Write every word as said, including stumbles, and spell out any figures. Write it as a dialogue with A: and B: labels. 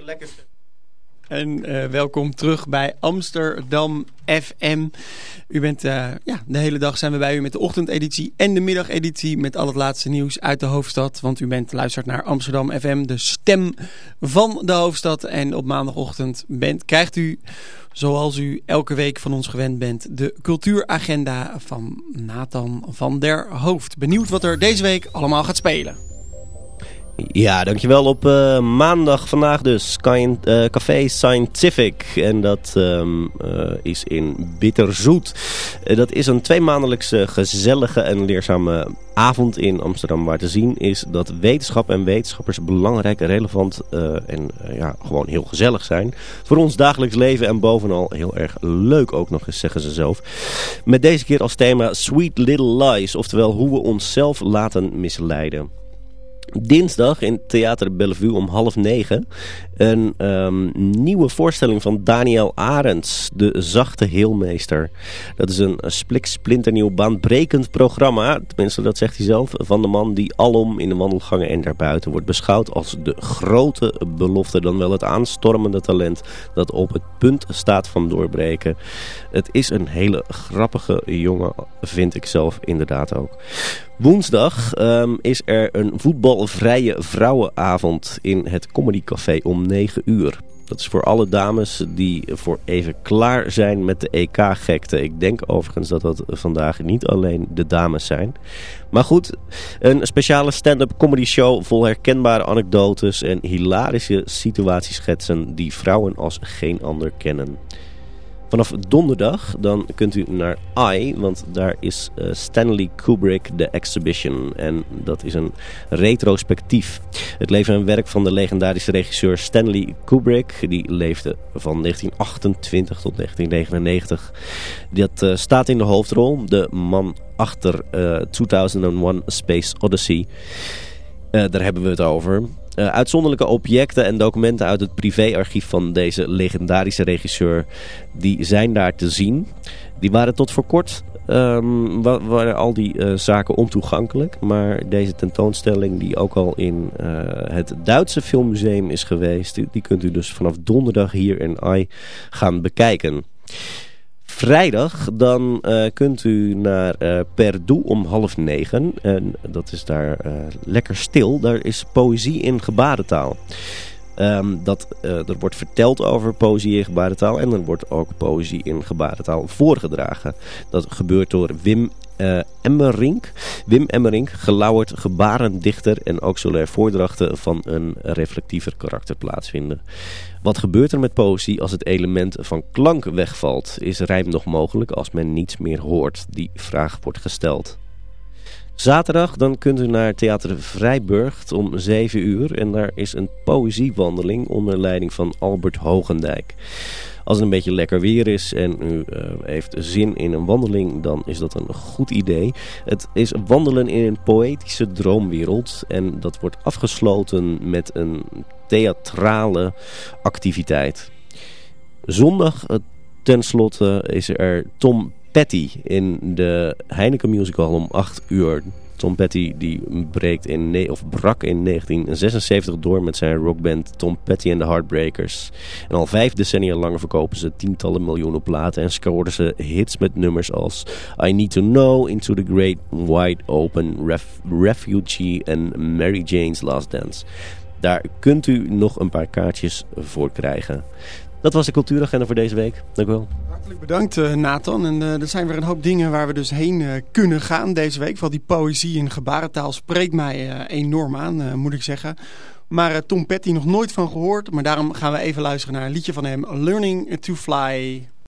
A: lekker.
B: En uh, welkom terug bij Amsterdam F M. U bent, uh, ja, de hele dag zijn we bij u met de ochtendeditie en de middageditie met al het laatste nieuws uit de hoofdstad. Want u bent luistert naar Amsterdam F M, de stem van de hoofdstad. En op maandagochtend bent, krijgt u, zoals u elke week van ons gewend bent, de cultuuragenda van Nathan van der Hoofd. Benieuwd wat er deze week allemaal gaat spelen.
A: Ja, dankjewel. Op uh, maandag vandaag dus uh, Café Scientific. En dat um, uh, is in Bitterzoet. Uh, dat is een tweemaandelijkse gezellige en leerzame avond in Amsterdam. Waar te zien is dat wetenschap en wetenschappers belangrijk, relevant uh, en uh, ja, gewoon heel gezellig zijn. Voor ons dagelijks leven en bovenal heel erg leuk ook nog eens, zeggen ze zelf. Met deze keer als thema Sweet Little Lies. Oftewel hoe we onszelf laten misleiden. Dinsdag in Theater Bellevue om half negen een um, nieuwe voorstelling van Daniel Arends, de zachte heelmeester. Dat is een spliksplinternieuw baanbrekend programma, tenminste dat zegt hij zelf, van de man die alom in de wandelgangen en daarbuiten wordt beschouwd als de grote belofte, dan wel het aanstormende talent dat op het punt staat van doorbreken. Het is een hele grappige jongen, vind ik zelf inderdaad ook. Woensdag um, is er een voetbalvrije vrouwenavond in het Comedy Café om negen uur. Dat is voor alle dames die voor even klaar zijn met de E K-gekte. Ik denk overigens dat dat vandaag niet alleen de dames zijn. Maar goed, een speciale stand-up comedy show vol herkenbare anekdotes en hilarische situatieschetsen die vrouwen als geen ander kennen. Vanaf donderdag dan kunt u naar I, want daar is uh, Stanley Kubrick The Exhibition. En dat is een retrospectief. Het leven en werk van de legendarische regisseur Stanley Kubrick. Die leefde van negentien achtentwintig tot negentien negenennegentig. Dat uh, staat in de hoofdrol. De man achter uh, tweeduizendéén A Space Odyssey. Uh, daar hebben we het over. Uh, uitzonderlijke objecten en documenten uit het privéarchief van deze legendarische regisseur, die zijn daar te zien. Die waren tot voor kort, um, wa- waren al die uh, zaken ontoegankelijk. Maar deze tentoonstelling, die ook al in uh, het Duitse Filmmuseum is geweest, die, die kunt u dus vanaf donderdag hier in I gaan bekijken. Vrijdag dan uh, kunt u naar uh, Perdoe om half negen. En dat is daar uh, lekker stil. Daar is poëzie in gebarentaal. Um, dat, uh, er wordt verteld over poëzie in gebarentaal. En er wordt ook poëzie in gebarentaal voorgedragen. Dat gebeurt door Wim uh, Emmerink. Wim Emmerink, gelauwerd gebarendichter. En ook zullen er voordrachten van een reflectiever karakter plaatsvinden. Wat gebeurt er met poëzie als het element van klank wegvalt? Is rijm nog mogelijk als men niets meer hoort? Die vraag wordt gesteld. Zaterdag dan kunt u naar Theater Vrijburgt om zeven uur. En daar is een poëziewandeling onder leiding van Albert Hogendijk. Als het een beetje lekker weer is en u uh, heeft zin in een wandeling, dan is dat een goed idee. Het is wandelen in een poëtische droomwereld. En dat wordt afgesloten met een theatrale activiteit. Zondag uh, tenslotte is er Tom Petty in de Heineken Musical om acht uur. Tom Petty die breekt in ne- of brak in negentien zesenzeventig door met zijn rockband Tom Petty and the Heartbreakers. En al vijf decennia lang verkopen ze tientallen miljoenen platen en scoren ze hits met nummers als I Need to Know, Into the Great Wide Open, Ref- Refugee en Mary Jane's Last Dance. Daar kunt u nog een paar kaartjes voor krijgen. Dat was de cultuuragenda voor deze week. Dank u wel.
B: Hartelijk bedankt uh, Nathan. En uh, er zijn weer een hoop dingen waar we dus heen uh, kunnen gaan deze week. Vooral die poëzie in gebarentaal spreekt mij uh, enorm aan, uh, moet ik zeggen. Maar uh, Tom Petty nog nooit van gehoord. Maar daarom gaan we even luisteren naar een liedje van hem. Learning to Fly.